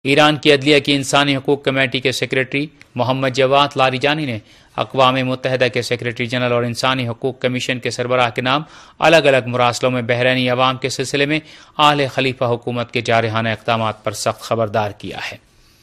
ایران کی عدلیہ کی انسانی حقوق کمیٹی کے سیکریٹری محمد جواد لاریجانی نے اقوام متحدہ کے سیکریٹری جنرل اور انسانی حقوق کمیشن کے سربراہ کے نام الگ الگ مراسلوں میں بحرینی عوام کے سلسلے میں آل خلیفہ حکومت کے جارحانہ اقدامات پر سخت خبردار کیا ہے۔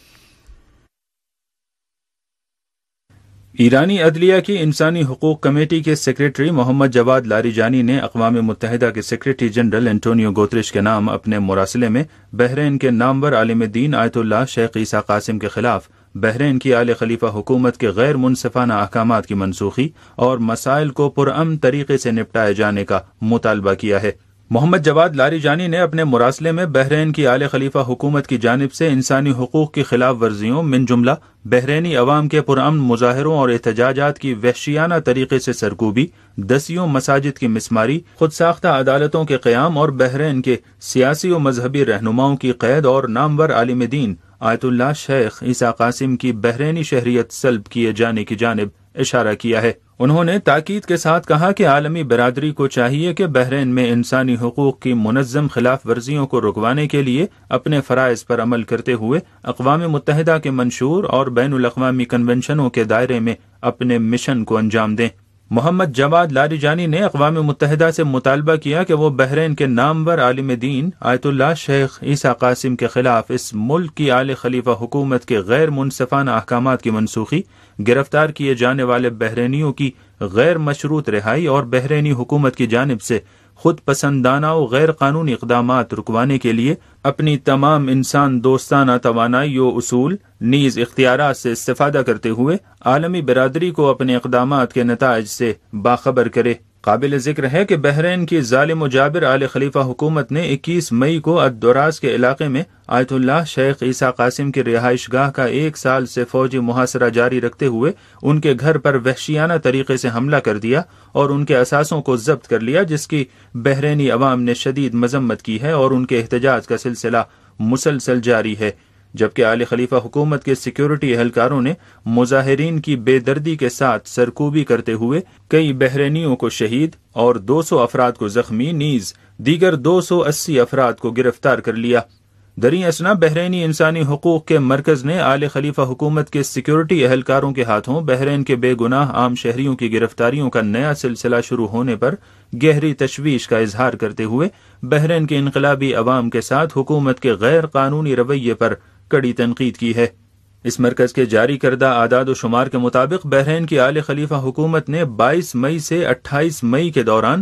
ایرانی عدلیہ کی انسانی حقوق کمیٹی کے سیکریٹری محمد جواد لاریجانی نے اقوام متحدہ کے سیکریٹری جنرل انٹونیو گوتریش کے نام اپنے مراسلے میں بحرین کے نامور عالم دین آیت اللہ شیخ عیسیٰ قاسم کے خلاف بحرین کی آل خلیفہ حکومت کے غیر منصفانہ احکامات کی منسوخی اور مسائل کو پرامن طریقے سے نپٹائے جانے کا مطالبہ کیا ہے۔ محمد جواد لاریجانی نے اپنے مراسلے میں بحرین کی آل خلیفہ حکومت کی جانب سے انسانی حقوق کی خلاف ورزیوں من جملہ بحرینی عوام کے پرامن مظاہروں اور احتجاجات کی وحشیانہ طریقے سے سرکوبی، دسیوں مساجد کی مسماری، خود ساختہ عدالتوں کے قیام اور بحرین کے سیاسی و مذہبی رہنماؤں کی قید اور نامور عالم دین آیت اللہ شیخ عیسیٰ قاسم کی بحرینی شہریت سلب کیے جانے کی جانب اشارہ کیا ہے۔ انہوں نے تاکید کے ساتھ کہا کہ عالمی برادری کو چاہیے کہ بحرین میں انسانی حقوق کی منظم خلاف ورزیوں کو رکوانے کے لیے اپنے فرائض پر عمل کرتے ہوئے اقوام متحدہ کے منشور اور بین الاقوامی کنونشنوں کے دائرے میں اپنے مشن کو انجام دیں۔ محمد جواد لاریجانی نے اقوام متحدہ سے مطالبہ کیا کہ وہ بحرین کے نامور عالم دین آیت اللہ شیخ عیسیٰ قاسم کے خلاف اس ملک کی آل خلیفہ حکومت کے غیر منصفانہ احکامات کی منسوخی، گرفتار کیے جانے والے بحرینیوں کی غیر مشروط رہائی اور بحرینی حکومت کی جانب سے خود پسندانہ و غیر قانونی اقدامات رکوانے کے لیے اپنی تمام انسان دوستانہ توانائی و اصول نیز اختیارات سے استفادہ کرتے ہوئے عالمی برادری کو اپنے اقدامات کے نتائج سے باخبر کرے۔ قابل ذکر ہے کہ بحرین کی ظالم و جابر آل خلیفہ حکومت نے 21 مئی کو الدراز کے علاقے میں آیت اللہ شیخ عیسیٰ قاسم کی رہائش گاہ کا 1 سال سے فوجی محاصرہ جاری رکھتے ہوئے ان کے گھر پر وحشیانہ طریقے سے حملہ کر دیا اور ان کے اثاثوں کو ضبط کر لیا، جس کی بحرینی عوام نے شدید مذمت کی ہے اور ان کے احتجاج کا سلسلہ مسلسل جاری ہے، جبکہ آل خلیفہ حکومت کے سیکیورٹی اہلکاروں نے مظاہرین کی بے دردی کے ساتھ سرکوبی کرتے ہوئے کئی بحرینیوں کو شہید اور 200 افراد کو زخمی نیز دیگر 280 افراد کو گرفتار کر لیا۔ دریں اثنا بحرینی انسانی حقوق کے مرکز نے آل خلیفہ حکومت کے سیکیورٹی اہلکاروں کے ہاتھوں بحرین کے بے گناہ عام شہریوں کی گرفتاریوں کا نیا سلسلہ شروع ہونے پر گہری تشویش کا اظہار کرتے ہوئے بحرین کے انقلابی عوام کے ساتھ حکومت کے غیر قانونی رویے پر کڑی تنقید کی ہے۔ اس مرکز کے جاری کردہ اعداد و شمار کے مطابق بحرین کی آل خلیفہ حکومت نے 22 مئی سے 28 مئی کے دوران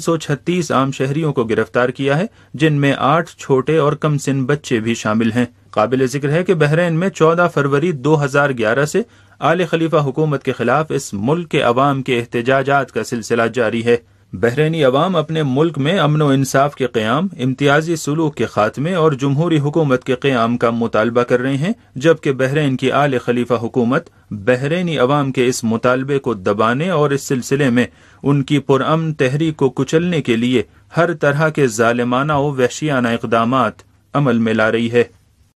336 عام شہریوں کو گرفتار کیا ہے، جن میں 8 چھوٹے اور کم سن بچے بھی شامل ہیں۔ قابل ذکر ہے کہ بحرین میں 14 فروری 2011 سے آل خلیفہ حکومت کے خلاف اس ملک کے عوام کے احتجاجات کا سلسلہ جاری ہے۔ بحرینی عوام اپنے ملک میں امن و انصاف کے قیام، امتیازی سلوک کے خاتمے اور جمہوری حکومت کے قیام کا مطالبہ کر رہے ہیں، جبکہ بحرین کی آل خلیفہ حکومت بحرینی عوام کے اس مطالبے کو دبانے اور اس سلسلے میں ان کی پرامن تحریک کو کچلنے کے لیے ہر طرح کے ظالمانہ و وحشیانہ اقدامات عمل میں لا رہی ہے۔